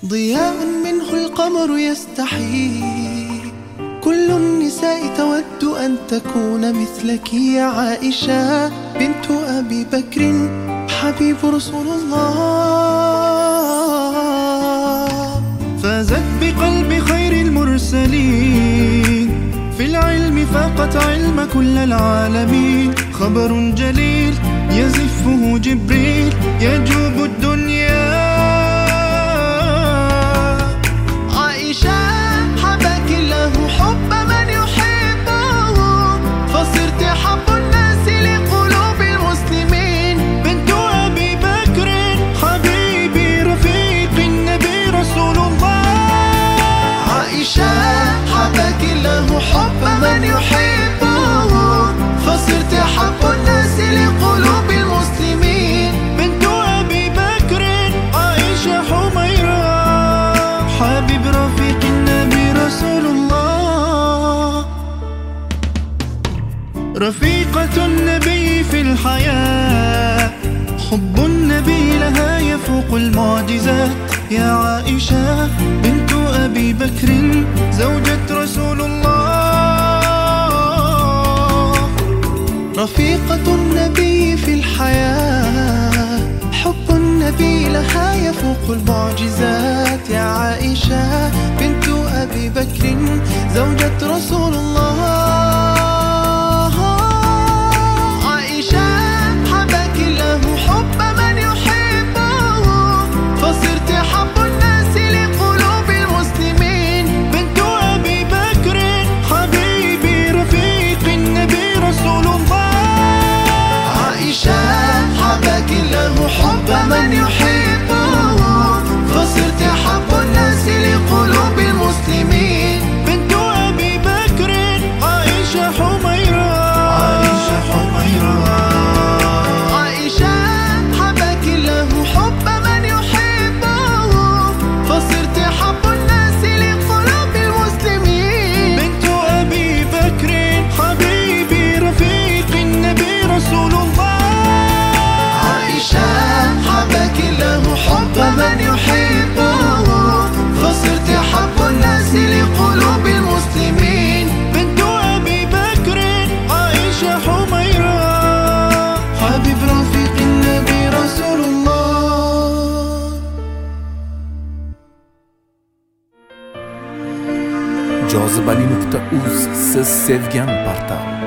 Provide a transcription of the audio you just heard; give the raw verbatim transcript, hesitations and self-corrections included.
ضياء منه القمر يستحي، كل النساء تود أن تكون مثلك يا عائشة بنت أبي بكر حبيب رسول الله. فازت بقلب خير المرسلين، في العلم فاقت علم كل العالمين. خبر جليل يزفه جبريل يجوب الدنيا. عائشة حباك الله حب من يحبه، فصرت حب الناس لقلوب المسلمين. بنت أبي بكر حبيبي رفيق النبي رسول الله. عائشة حباك الله حب من يحبه، فصرت حب الناس لقلوب المسلمين. بنت أبي بكر عائشة حميرة حبيب رفيق النبي رسول الله. رفيقة النبي في الحياة، حب النبي لها يفوق المعجزات. يا عائشة بنت أبي بكر زوجة رسول الله. رفيقة النبي في الحياة، حب النبي لها يفوق المعجزات. يا عائشة بنت أبي بكر زوجة رسول الله. عائشة حباك الله حب من يحبه، فصرت حب الناس لقلوب المسلمين. بنت أبي بكر حبيبي رفيق النبي رسول الله. عائشة حباك الله حب من يحبه، فصرت حب الناس لقلوب المسلمين. بنت أبي بكر عائشة حميرة عائشة حميرة. عائشة حباك الله حب من يحبه، فصرت حب الناس لقلوب المسلمين. بنت أبي بكر حبيبي رفيق النبي رسول الله. عائشة حباك الله حب من يحبه، فصرت حب الناس لقلوب المسلمين. بنت أبي بكر عائشة حميرة حبيب رفيق النبي رسول الله. jozibali nuqta uz siz sevgan portal.